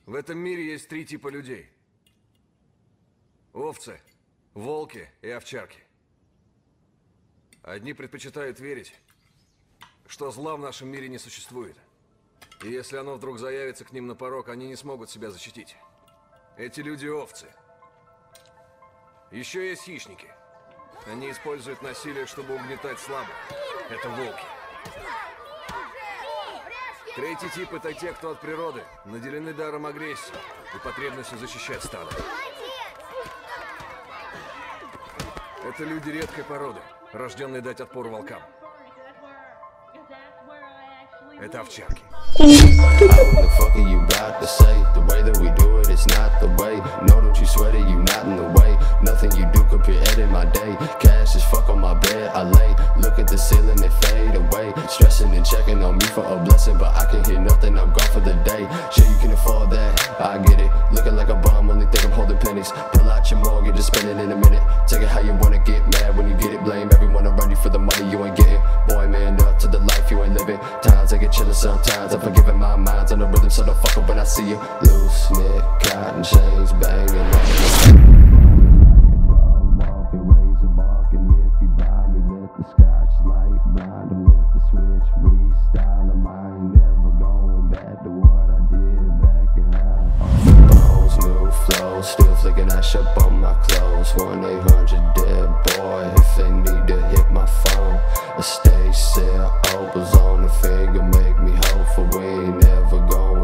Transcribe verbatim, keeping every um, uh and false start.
В этом мире есть три типа людей. Овцы, волки и овчарки. Одни предпочитают верить, что зла в нашем мире не существует. И если оно вдруг заявится к ним на порог, они не смогут себя защитить. Эти люди овцы. Еще есть хищники. Они используют насилие, чтобы угнетать слабых. Это волки. Третий тип — это те, кто от природы наделены даром агрессии и потребностью защищать стадо. Это люди редкой породы, рожденные дать отпор волкам. Это овчарки. What the fuck are you about to say? The way that we do it, it's not the way. No, don't you sweat it, you not in the way. Nothing you do could be in my day. Cash is fuck on my bed, I lay. Look at the ceiling, it fade away. Stressing and checking on me for a blessing, but I can hear nothing, I'm gone for the day. Sure you can afford that, I get it. Looking like a bum, only think I'm holding pennies. Pull out your mortgage, just spend it in a minute. Take it how you wanna, get mad when you get it. Blame everyone around you for the money you ain't getting. Boy, man, up to the life you ain't living. Times I get chillin' sometimes, I'm forgiving my mind's on the rhythm, so don't fuck up when I see you. Loose knit, cotton chains banging. Walking, razor barking. If you buy me, let the scotch light blind him. Let the switch restyle him. I ain't never going back to what I did back in high. Bones, new flows, still flicking ash up on my clothes. one eight hundred dead boy if they need to hit my phone. A stage sale, opals on the finger, make me hopeful. We ain't never going